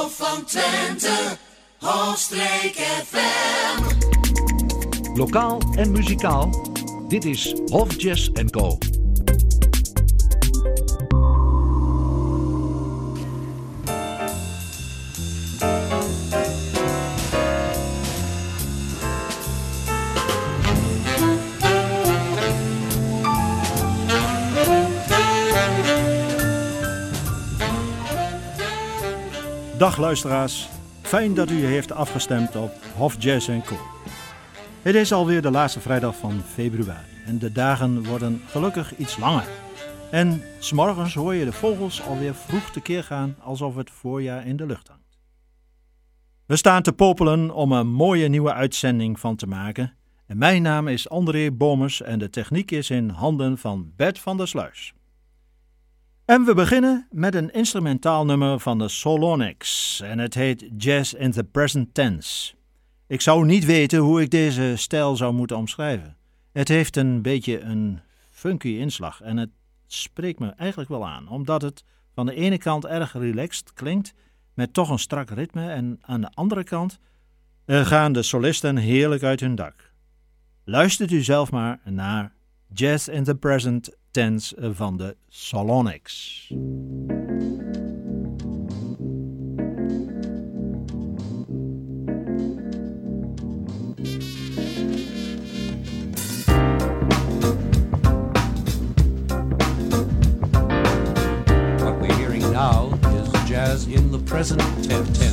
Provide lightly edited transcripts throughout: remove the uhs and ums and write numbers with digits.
Hof van Twente, Hoofdstreek FM. Lokaal en muzikaal, dit is Hof Jazz & Co. Dag luisteraars, fijn dat u heeft afgestemd op Hof Jazz & Co. Het is alweer de laatste vrijdag van februari en de dagen worden gelukkig iets langer. En 's morgens hoor je de vogels alweer vroeg tekeer gaan alsof het voorjaar in de lucht hangt. We staan te popelen om een mooie nieuwe uitzending van te maken. En mijn naam is André Bomers en de techniek is in handen van Bert van der Sluis. En we beginnen met een instrumentaal nummer van de Solonics en het heet Jazz in the Present Tense. Ik zou niet weten hoe ik deze stijl zou moeten omschrijven. Het heeft een beetje een funky inslag en het spreekt me eigenlijk wel aan, omdat het van de ene kant erg relaxed klinkt met toch een strak ritme en aan de andere kant gaan de solisten heerlijk uit hun dak. Luistert u zelf maar naar Jazz in the Present Tense van de Solonics. What we're hearing now is jazz in the present tense.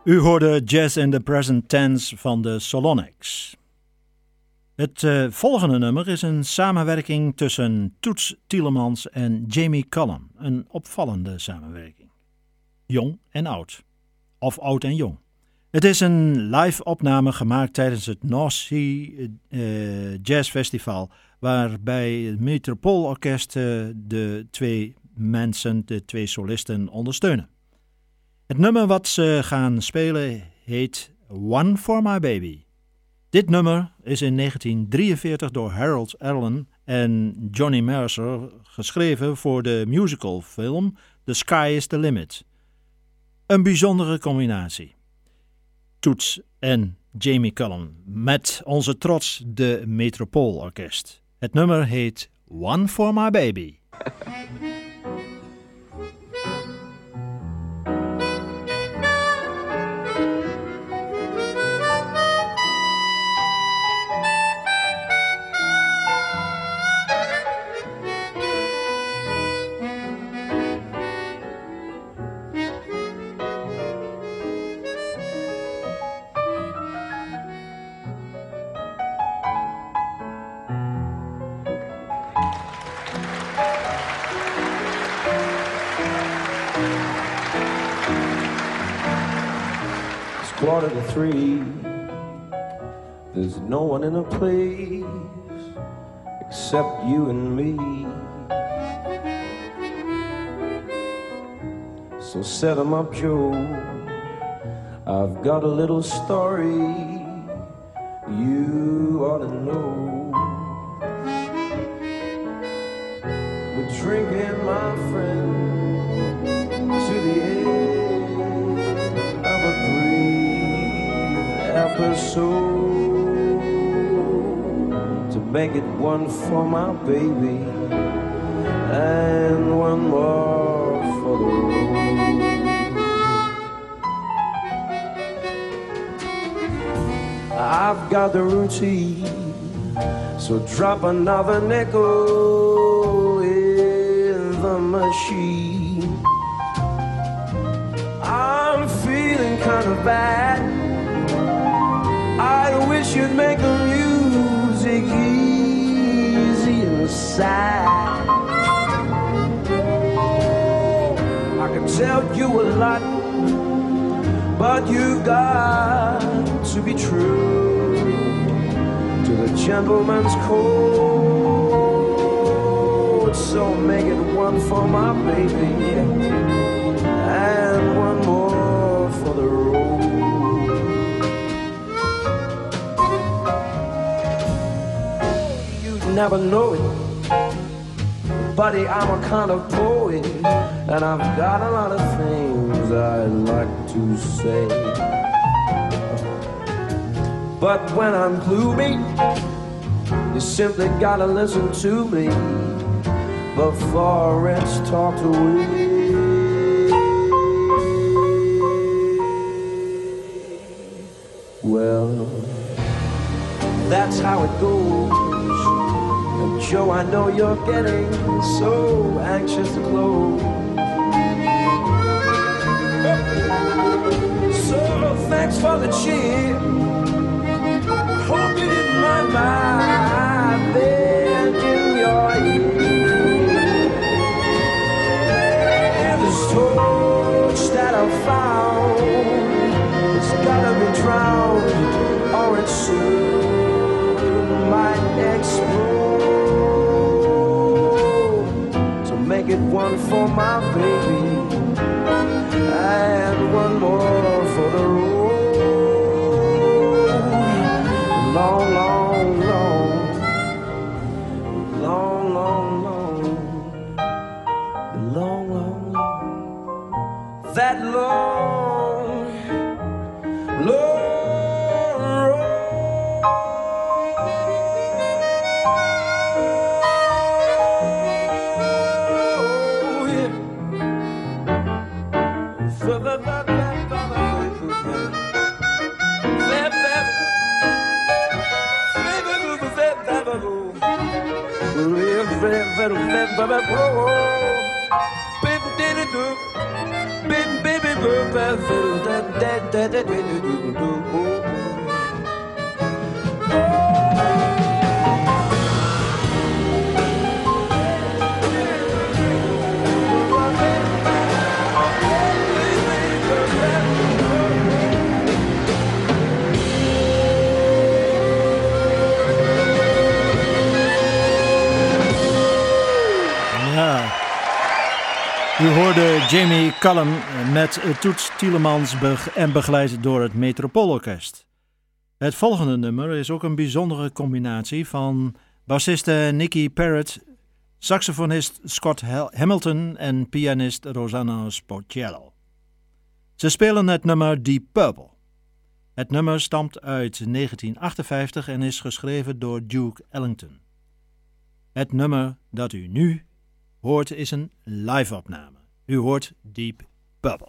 U hoorde Jazz in the Present Tense van de Solonics. Het volgende nummer is een samenwerking tussen Toots Thielemans en Jamie Cullum. Een opvallende samenwerking. Jong en oud. Of oud en jong. Het is een live opname gemaakt tijdens het North Sea Jazz Festival, waarbij het Metropoolorkest de twee solisten ondersteunen. Het nummer wat ze gaan spelen heet One for My Baby. Dit nummer is in 1943 door Harold Arlen en Johnny Mercer geschreven voor de musicalfilm The Sky is the Limit. Een bijzondere combinatie. Toots en Jamie Cullum met onze trots de Metropoolorkest. Het nummer heet One for My Baby. Quarter to 3. There's no one in the place except you and me. So set 'em up, Joe. I've got a little story you ought to know. We're drinking, my friend, to the end of a episode, to make it one for my baby and one more for the road. I've got the routine, so drop another nickel in the machine. I'm feeling kind of bad. I wish you'd make the music easy and sad. I can tell you a lot, but you got to be true to the gentleman's code. So make it one for my baby and one more for the road. Never know it, buddy, I'm a kind of poet, and I've got a lot of things I'd like to say. But when I'm gloomy, you simply gotta listen to me before it's talked away. Well, that's how it goes. Joe, I know you're getting so anxious to close. So thanks for the cheer. Hope you didn't mind my bed in your ear. And this torch that I found, it's gotta be drowned or it soon might explode. Make it one for my baby and one more for the road. Long, long, long, long, long, long, long, long, long, that long, long road. Baby, U hoorde Jamie Cullum met Toots Thielemans en begeleid door het Metropoolorkest. Het volgende nummer is ook een bijzondere combinatie van bassiste Nicky Parrott, saxofonist Scott Hamilton en pianist Rosanna Sportiello. Ze spelen het nummer Deep Purple. Het nummer stamt uit 1958 en is geschreven door Duke Ellington. Het nummer dat u nu hoort is een live-opname. U hoort Deep Purple.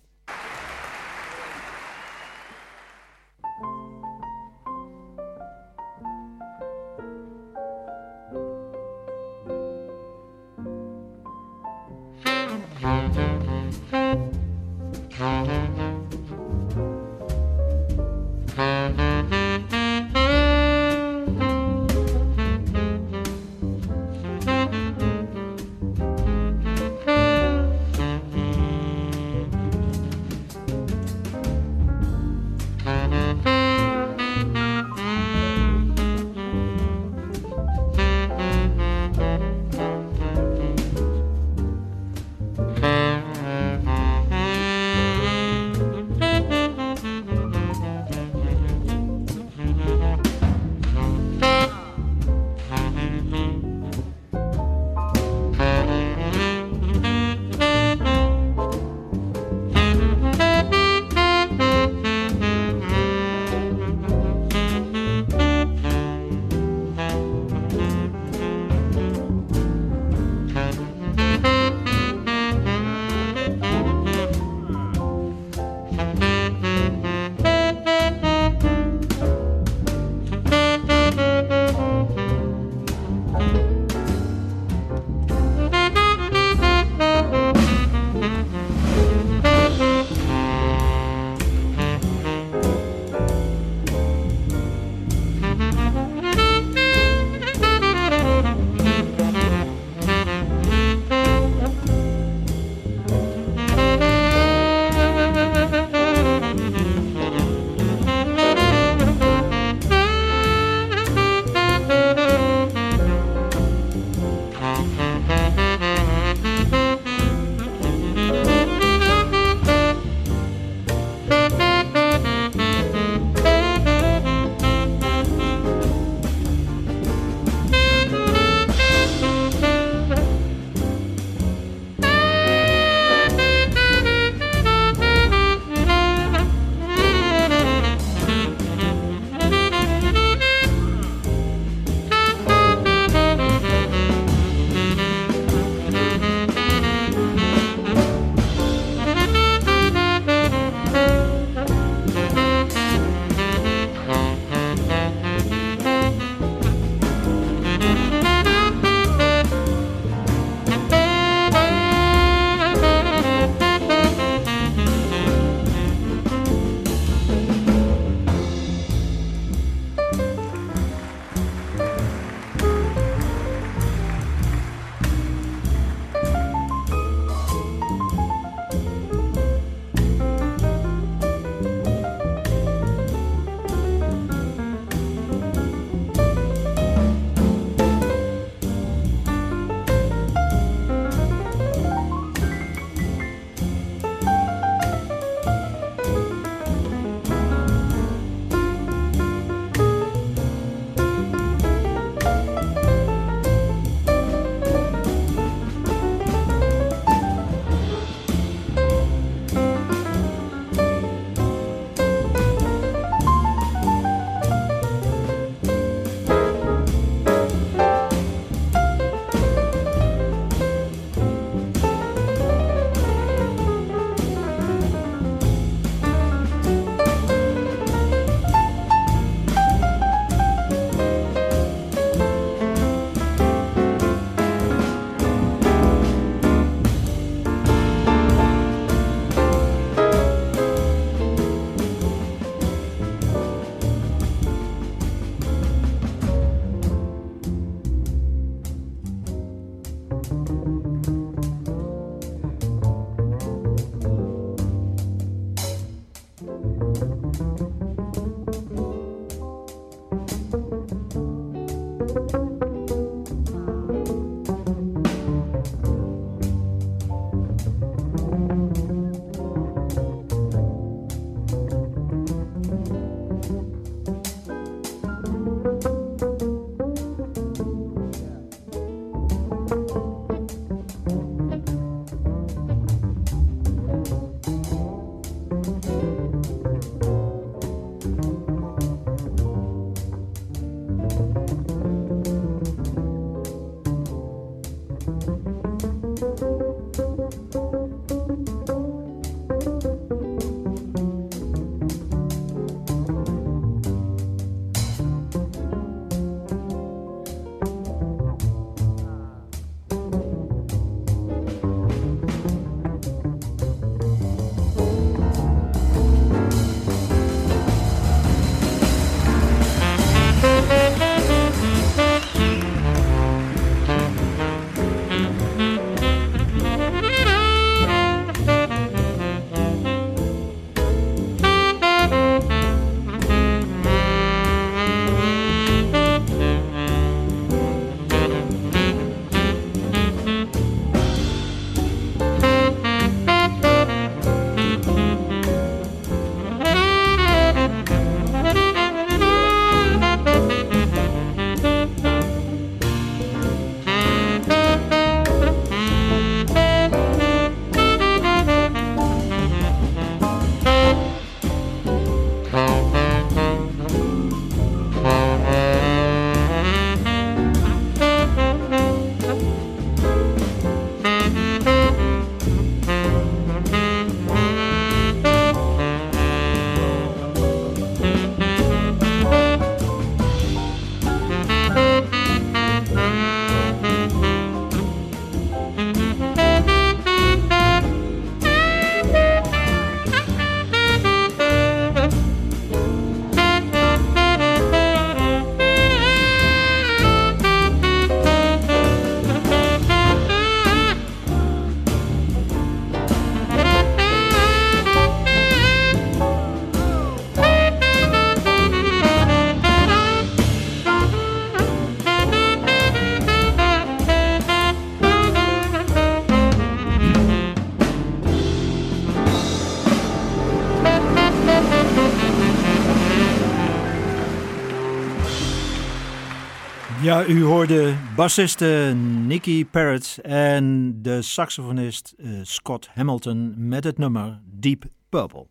Ja, u hoorde bassiste Nicky Parrott en de saxofonist Scott Hamilton met het nummer Deep Purple.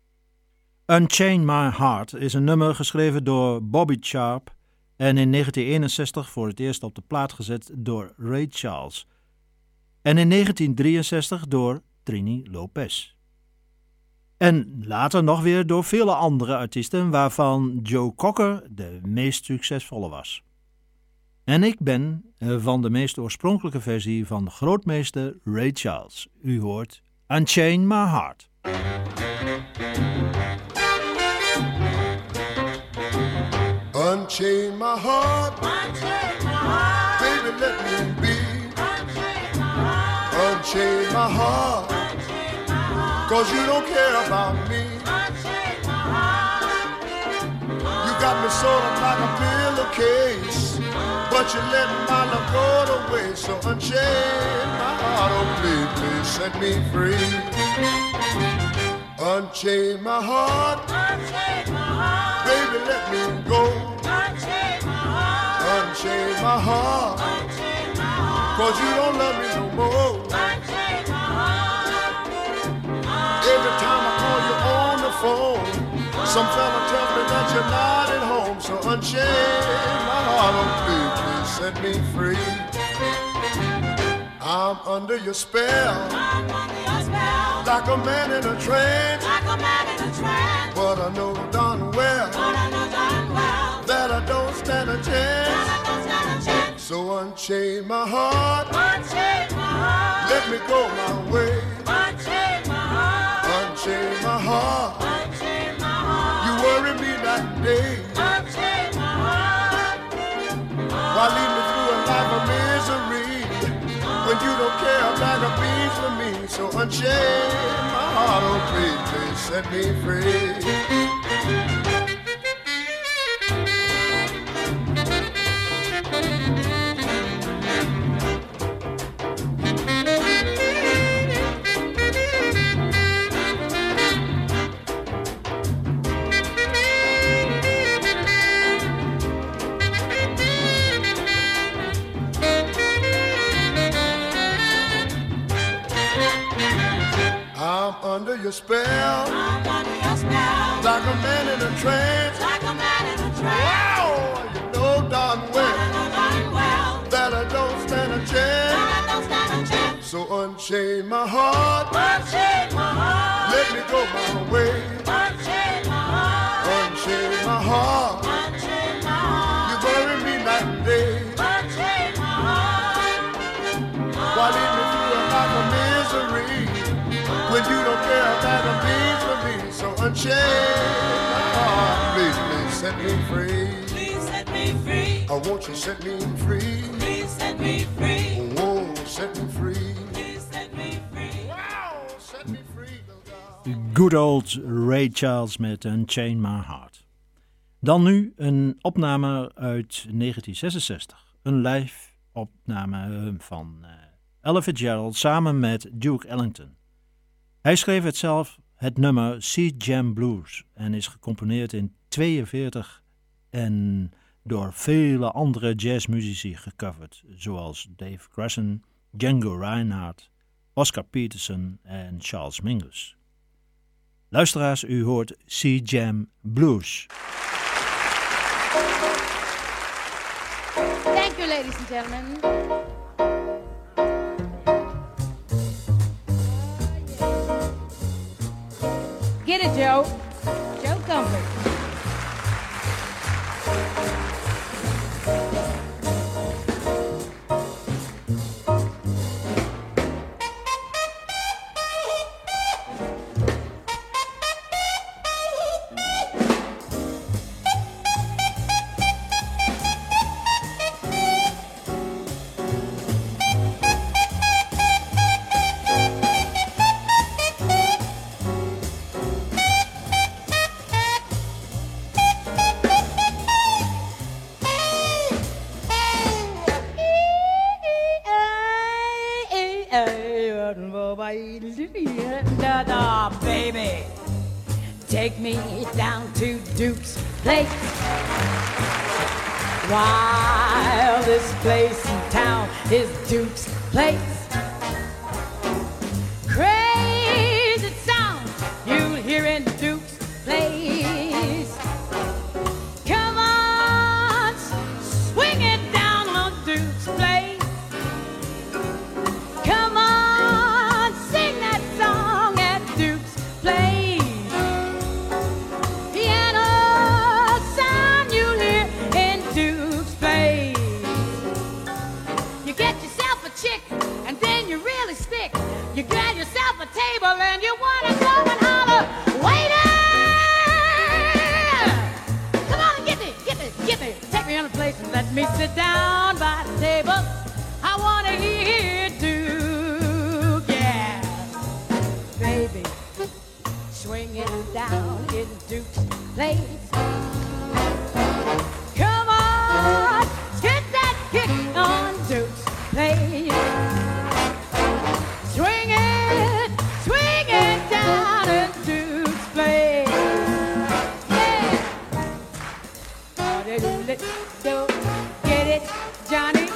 Unchain My Heart is een nummer geschreven door Bobby Sharp en in 1961 voor het eerst op de plaat gezet door Ray Charles en in 1963 door Trini Lopez. En later nog weer door vele andere artiesten waarvan Joe Cocker de meest succesvolle was. En ik ben van de meest oorspronkelijke versie van grootmeester Ray Charles. U hoort Unchain My Heart. Unchain my heart, baby let me be. Unchain my heart, 'cause you don't care about me. You got me sort of like a pillowcase, but you let my love go to waste. So unchain my heart, oh please, please set me free. Unchain my heart, baby let me go. Unchain my heart, 'cause you don't love me no more. Every time I call you on the phone, some fella tells me that you're not at home. So unchain my heart, oh please, please set me free. I'm under your spell, like a man in a trance. But I know darn well that I don't stand a chance. So unchain my heart, let me go my way. Unchain my heart, you worry me that day. Why lead me through a life of misery when you don't care a bag of beans for me? So unchain my heart, oh please, please set me free. under your spell. I'm under your spell. Like a man in a trance. Like a man in a trance. Wow, you know darn well that I don't stand a chance. So unchain my heart. Unchain my heart. Let me go my way. Unchain my heart. Unchain my heart. Unchain my heart. You bury me night and day. Unchain my heart. Why lead me through a life of misery when you don't care about the means for me? So unchain my heart. Please, please set me free. Please set me free. I want you set me free. Please set me free. Oh, set me free. Please set me free. Wow, set me free, little girl. Good old Ray Charles met Unchain My Heart. Dan nu een opname uit 1966. Een live opname van Ella Fitzgerald samen met Duke Ellington. Hij schreef het nummer Sea Jam Blues en is gecomponeerd in 1942 en door vele andere jazzmuzici gecoverd, zoals Dave Grusin, Django Reinhardt, Oscar Peterson en Charles Mingus. Luisteraars, u hoort Sea Jam Blues. Thank you, ladies and gentlemen. Get it, Joe. Joe Comfort. Baby, take me down to Duke's place. Wildest place in town is Duke's place. Crazy sound you'll hear in Duke's place. Come on, swing it down on Duke's place. Come on, sing that song at Duke's place. Piano sound you'll hear in Duke's place. You get yourself a chick and then you really stick. You get yourself a table and you wanna go and holler, waiter! Come on and get me. Take me on a place and let me sit down by the table. I wanna hear Duke, yeah. Baby, swing it down in Duke's place. Come on, get that kick on Duke's place. Swing it down in Duke's place. Yeah. Do get it, Johnny?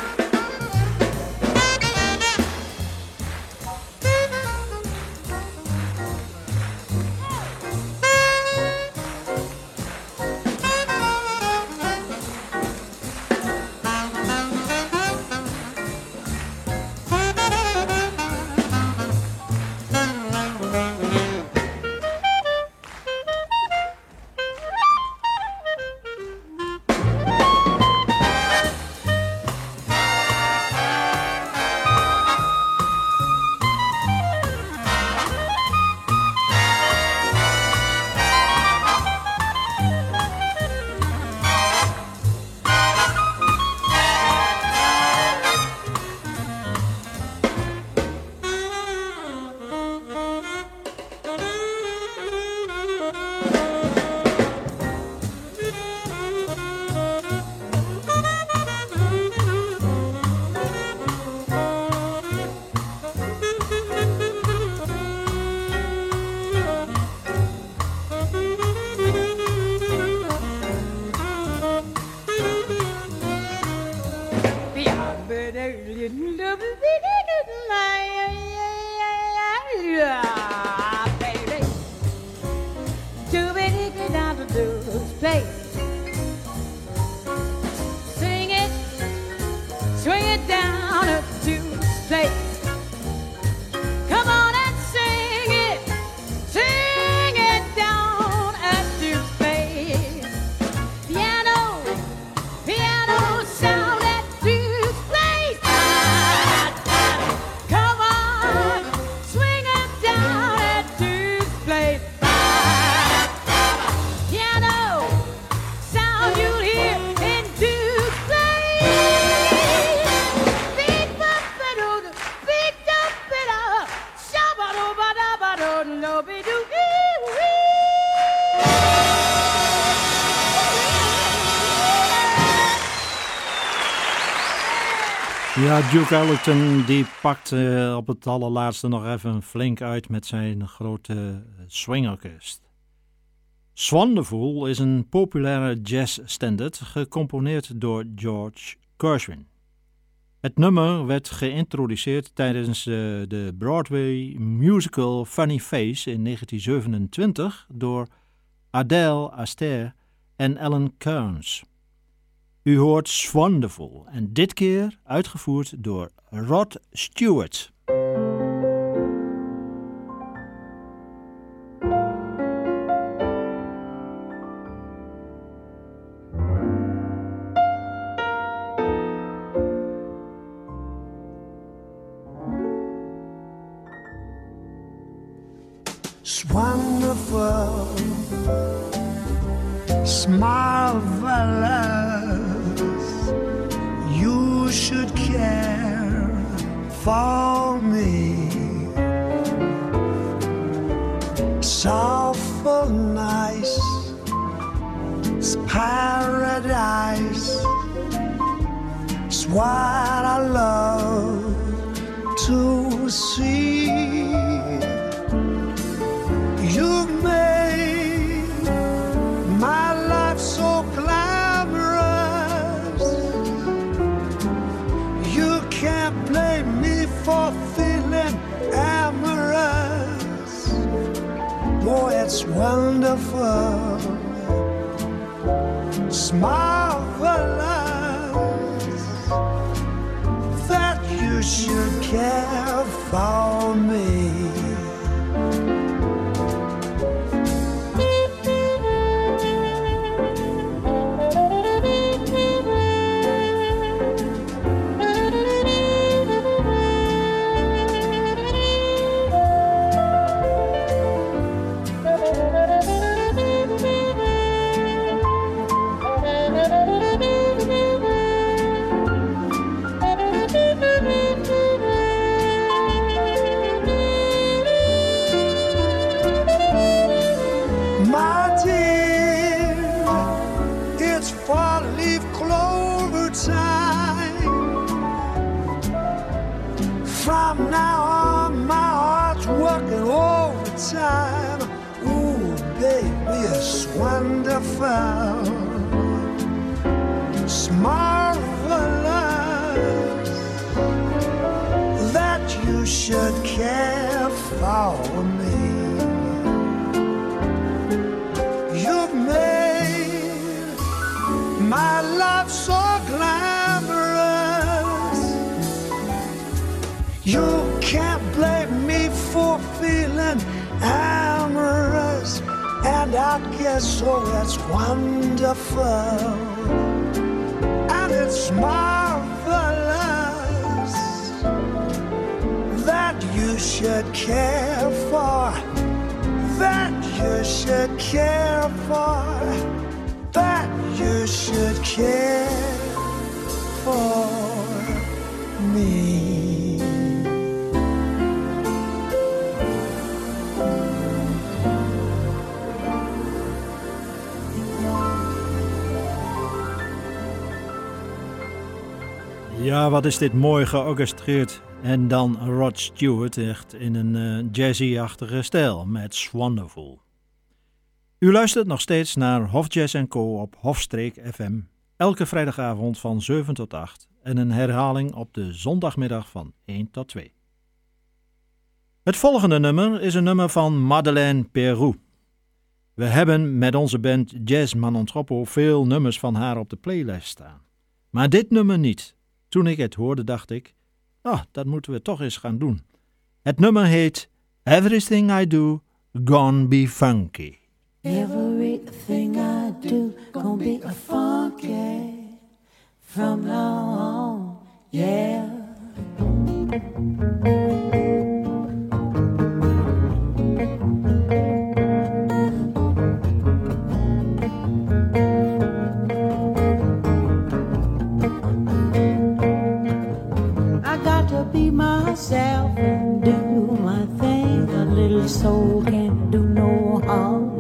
swing it down a Duke's place. Come on and sing it down at Duke's place. Piano, piano sound at Duke's place. Come on, swing it down at Duke's place. Piano sound you'll hear in Duke's place. Beat ba-ba-doo, beat da-ba-da, shabba-doo-ba-da-ba-doo, no-be-doo-ee-wee. Ja, Duke Ellington die pakt op het allerlaatste nog even flink uit met zijn grote swingorkest. Wonderful is een populaire jazzstandard gecomponeerd door George Gershwin. Het nummer werd geïntroduceerd tijdens de Broadway musical Funny Face in 1927 door Adele Astaire en Ellen Kearns. U hoort Wonderful en dit keer uitgevoerd door Rod Stewart. It's wonderful, it's marvelous. You should care for me. It's awful nice, it's paradise. It's what I love to see. You've made my life so glamorous. You can't blame me for feeling amorous. Boy, it's wonderful, it's marvelous that you should care for me. From now on, my heart's working overtime. Ooh, baby, it's wonderful, it's marvelous that you should care for me. You've made my life so glamorous. You can't blame me for feeling amorous, and I guess so. It's wonderful and it's marvelous that you should care for, that you should care for, that you should care for me. Ja, wat is dit mooi georchestreerd. En dan Rod Stewart echt in een jazzy-achtige stijl met Wonderful. U luistert nog steeds naar Hof Jazz & Co. op Hofstreek FM. Elke vrijdagavond van 7 tot 8 en een herhaling op de zondagmiddag van 1 tot 2. Het volgende nummer is een nummer van Madeleine Peyrou. We hebben met onze band Jazz Manon Troppo veel nummers van haar op de playlist staan. Maar dit nummer niet. Toen ik het hoorde dacht ik, dat moeten we toch eens gaan doen. Het nummer heet Everything I Do Gonna Be Funky. Everything I do gonna be a funky from now on, yeah. I got to be myself and do my thing. A little soul can't do no harm.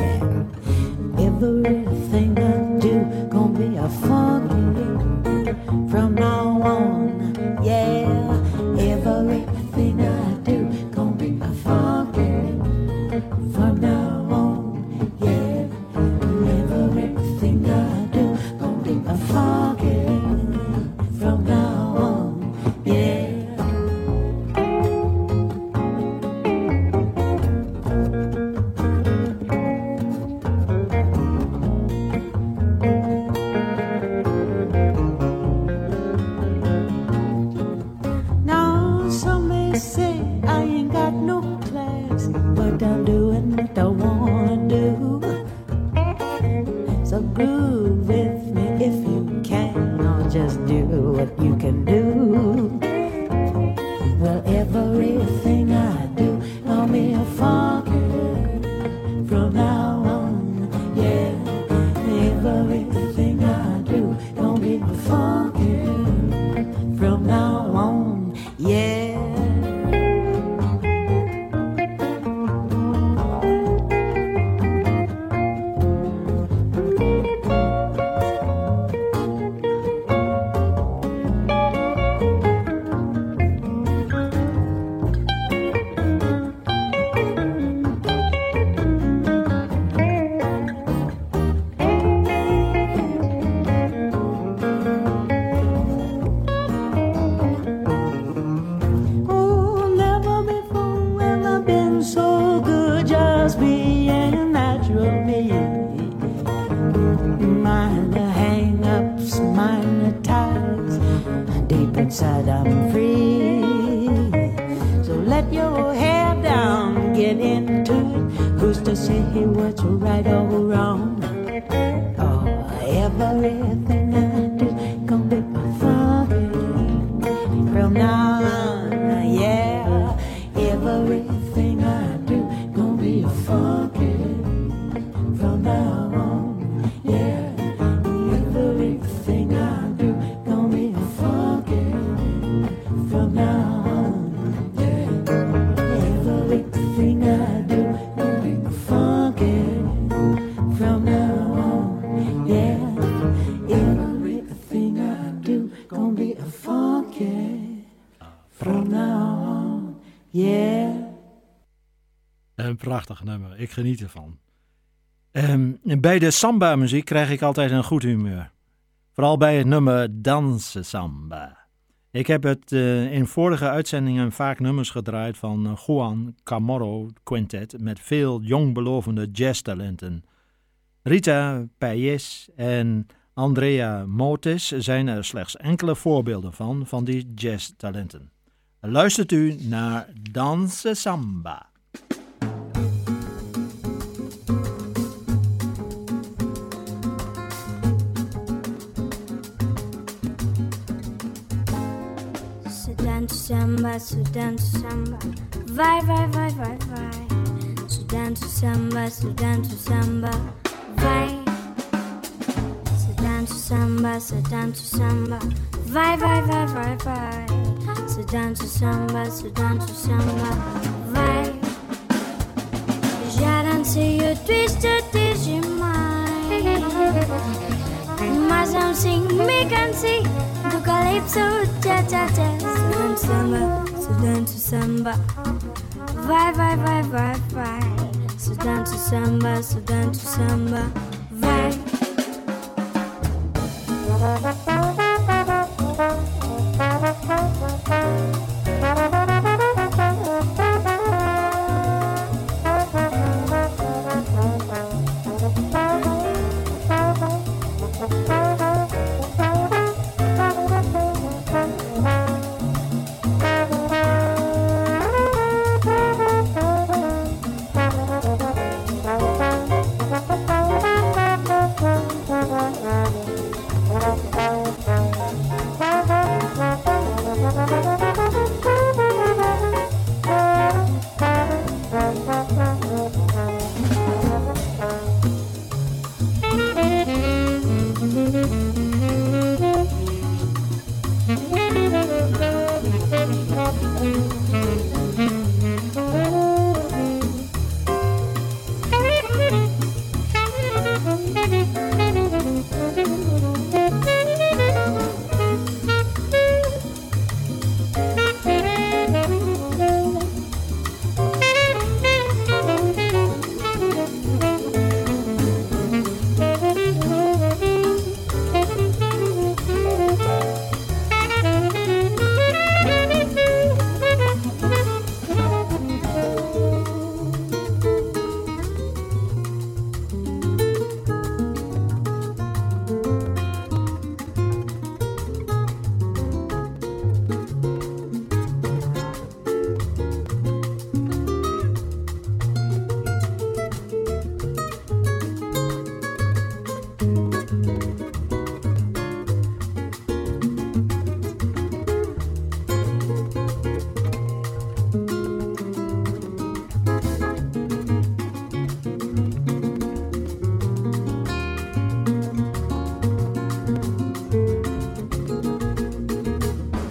Everything I do gonna be a funky from now on, yeah. Everything I do gonna be a funky from now on, yeah. Everything I do gonna be a funky from now on, yeah. Inside I'm free, so let your hair down, get into it. Who's to say what's right or wrong? Oh, everything I do gonna be funky from now on, yeah. Everything I do gonna be funky from now on, yeah. Everything I do gonna be funky from now on, yeah. Everything I do gonna be funky from now on, yeah. Everything I do gonna be funky from now on, yeah. Een prachtig nummer, ik geniet ervan. Bij de samba-muziek krijg ik altijd een goed humeur. Vooral bij het nummer Danse Samba. Ik heb het in vorige uitzendingen vaak nummers gedraaid van Juan Chamorro Quintet met veel jongbelovende jazztalenten. Rita Payés en Andrea Motes zijn er slechts enkele voorbeelden van die jazztalenten. Luistert u naar Danse Samba. Samba, so dance to samba, vai, vai, vai, vai, vai. So dance to samba, so dance to samba, vai. So dance to samba, so dance to samba, vai, vai, vai, vai, vai. So dance to samba, so dance to samba, vai. Já dancei o twist desde mais, mas não sing me canse do calypso, cha cha cha. So dance to samba, vai, vai, vai, vai, vai. So dance to samba, so dance to samba, vai.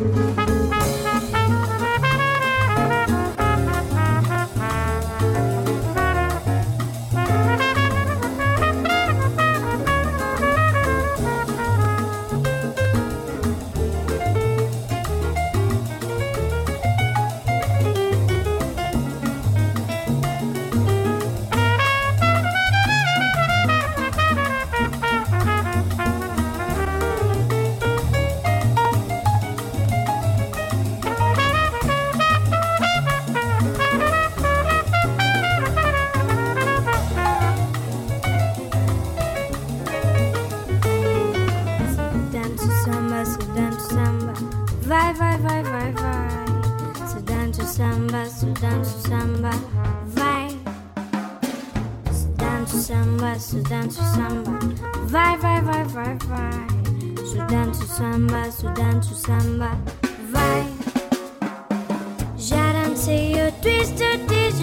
Sudan to samba, vai. Já dancei o twister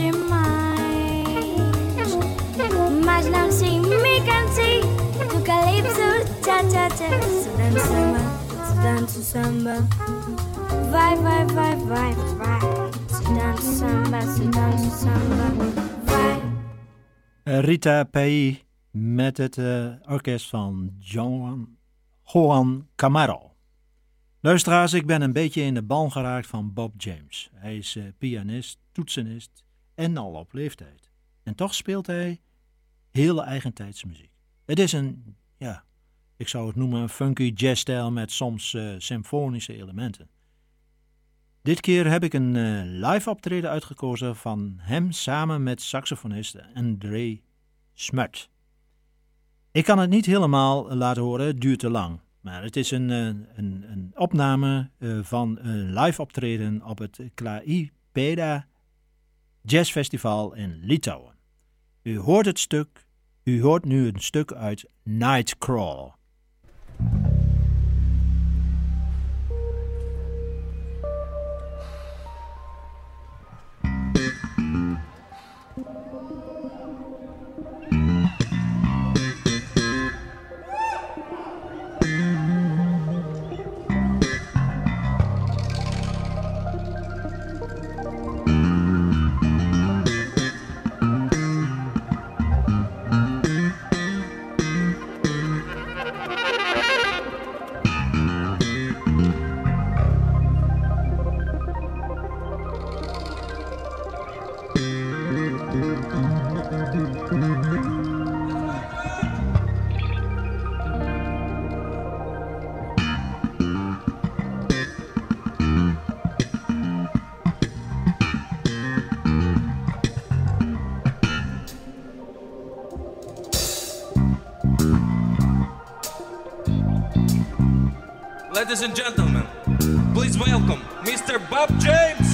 demais, mas não sei me cansei do calypso, cha-cha-cha. Sudan to samba, Sudan to samba, vai, vai, vai, vai, vai. Sudan to samba, Sudan to samba, vai. Rita Pei met het orkest van Juan Camaro. Luisteraars, ik ben een beetje in de ban geraakt van Bob James. Hij is pianist, toetsenist en al op leeftijd. En toch speelt hij hele eigentijds muziek. Het is een, ja, ik zou het noemen een funky jazzstijl met soms symfonische elementen. Dit keer heb ik een live optreden uitgekozen van hem samen met saxofonist André Smut. Ik kan het niet helemaal laten horen, het duurt te lang. Maar het is een opname van een live optreden op het Klaipėda Jazz Festival in Litouwen. U hoort nu een stuk uit Nightcrawl. Ladies and gentlemen, please welcome Mr. Bob James.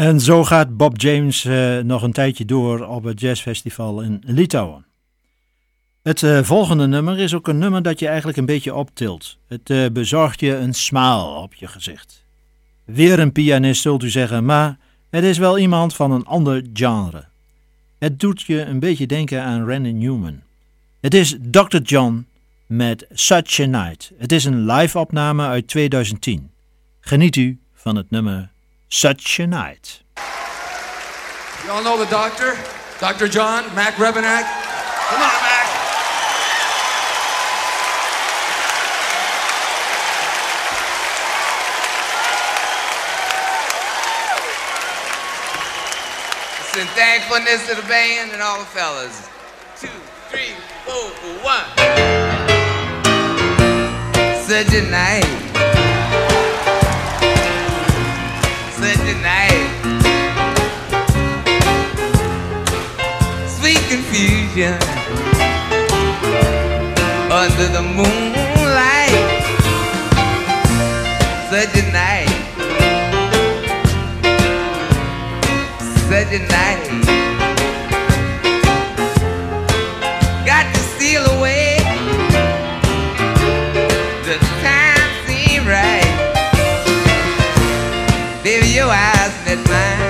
En zo gaat Bob James nog een tijdje door op het jazzfestival in Litouwen. Het volgende nummer is ook een nummer dat je eigenlijk een beetje optilt. Het bezorgt je een smile op je gezicht. Weer een pianist zult u zeggen, maar het is wel iemand van een ander genre. Het doet je een beetje denken aan Randy Newman. Het is Dr. John met Such a Night. Het is een live opname uit 2010. Geniet u van het nummer Such a Night. You all know the doctor? Dr. John, Mac Rebenak. Come on, Mac. And thankfulness to the band and all the fellas. 2, 3, 4, 1. Such a night. Such a night. Sweet confusion under the moonlight. Such a night. Such a night. Got to steal away. The time seemed right. Baby, your eyes met mine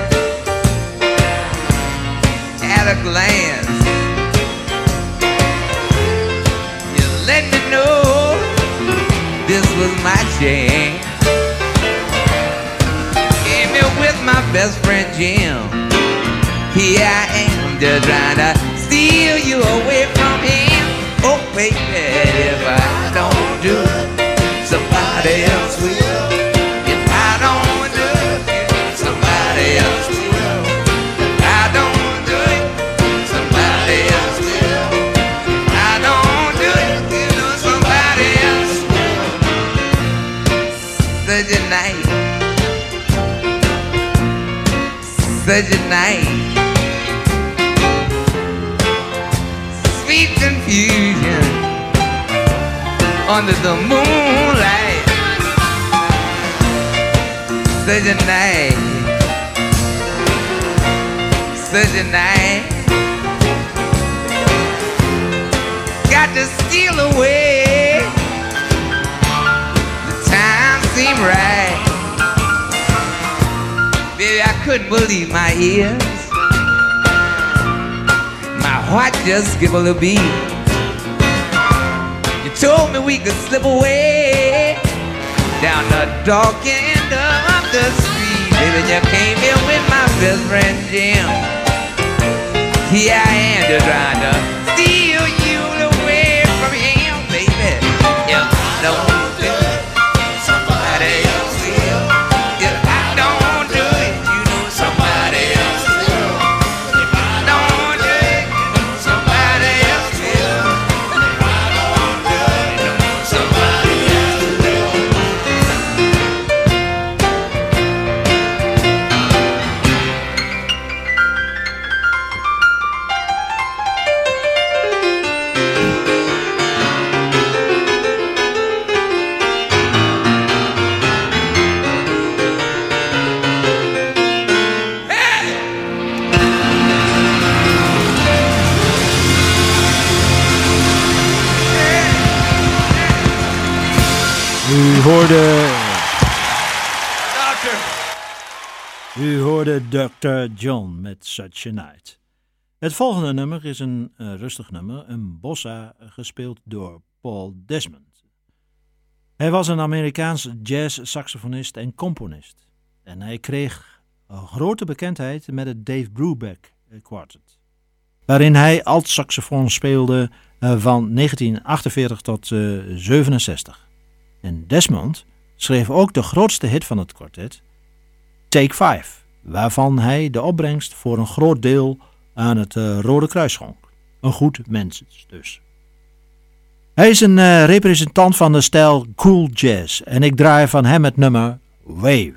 at a glance. You let me know this was my chance. Came here with my best friend Jim. Here I am, just trying to steal you away from him. Oh, baby, if I don't do it, somebody else will. If I don't do it, somebody else will. If I don't do it, somebody else will. If I don't do it, you know somebody else will. Such a night. Such a night. Sweet confusion under the moonlight. Such a night. Such a night. Got to steal away. The time seemed right. Baby, I couldn't believe my ears. My heart just skipped a little beat. You told me we could slip away down the dark end of the street. Baby, you came here with my best friend Jim. Here I am just trying to steal you away from him, baby. If I don't do it, somebody else will. If I don't do it, you know somebody else will. If I don't do it, somebody else will. If I don't do it, somebody else will. U hoorde Dr. John met Such a Night. Het volgende nummer is een rustig nummer, een bossa, gespeeld door Paul Desmond. Hij was een Amerikaans jazz-saxofonist en componist. En hij kreeg een grote bekendheid met het Dave Brubeck Quartet, waarin hij alt-saxofoon speelde van 1948 tot 67. En Desmond schreef ook de grootste hit van het kwartet, Take 5, waarvan hij de opbrengst voor een groot deel aan het Rode Kruis schonk. Een goed mens dus. Hij is een representant van de stijl cool jazz en ik draai van hem het nummer Wave.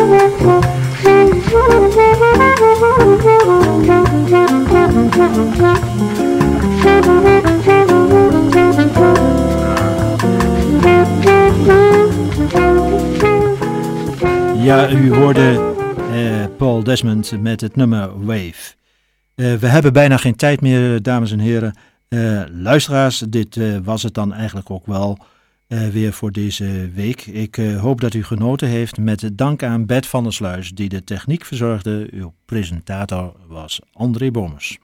Ja, u hoorde Paul Desmond met het nummer Wave. We hebben bijna geen tijd meer, dames en heren. Luisteraars, dit was het dan eigenlijk ook wel weer voor deze week. Ik hoop dat u genoten heeft met dank aan Bert van der Sluis die de techniek verzorgde. Uw presentator was André Bomers.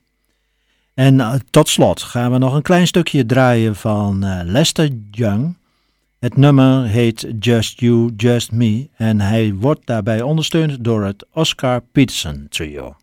En tot slot gaan we nog een klein stukje draaien van Lester Young. Het nummer heet Just You, Just Me en hij wordt daarbij ondersteund door het Oscar Peterson Trio.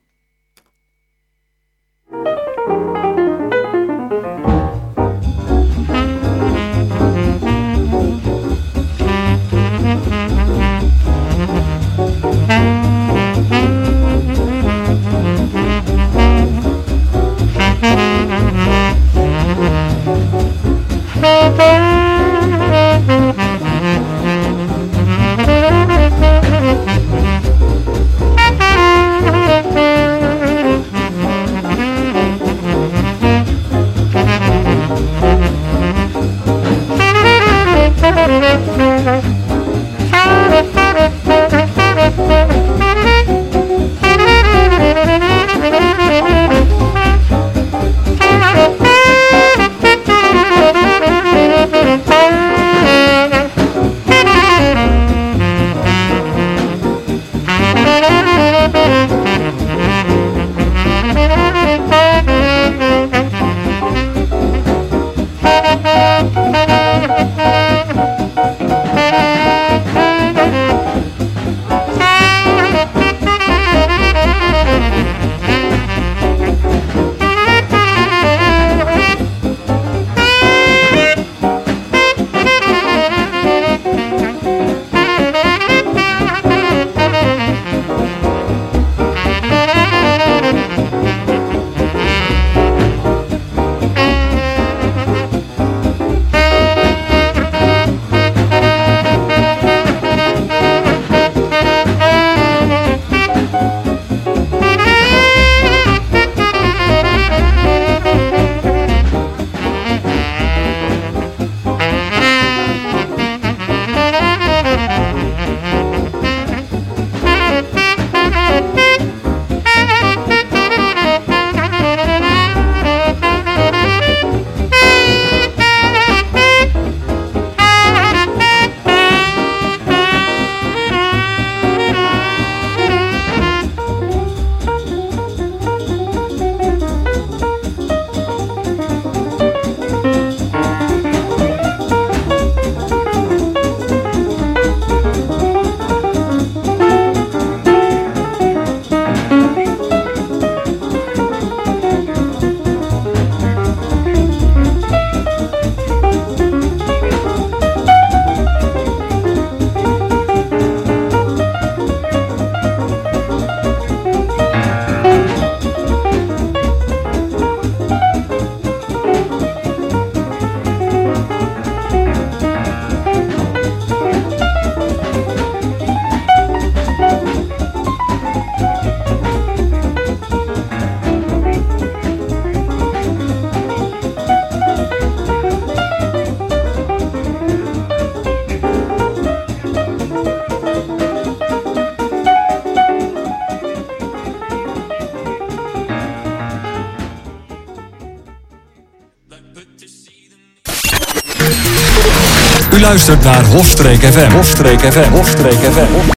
U luistert naar Hofstreek FM. Hofstreek FM. Hofstreek FM.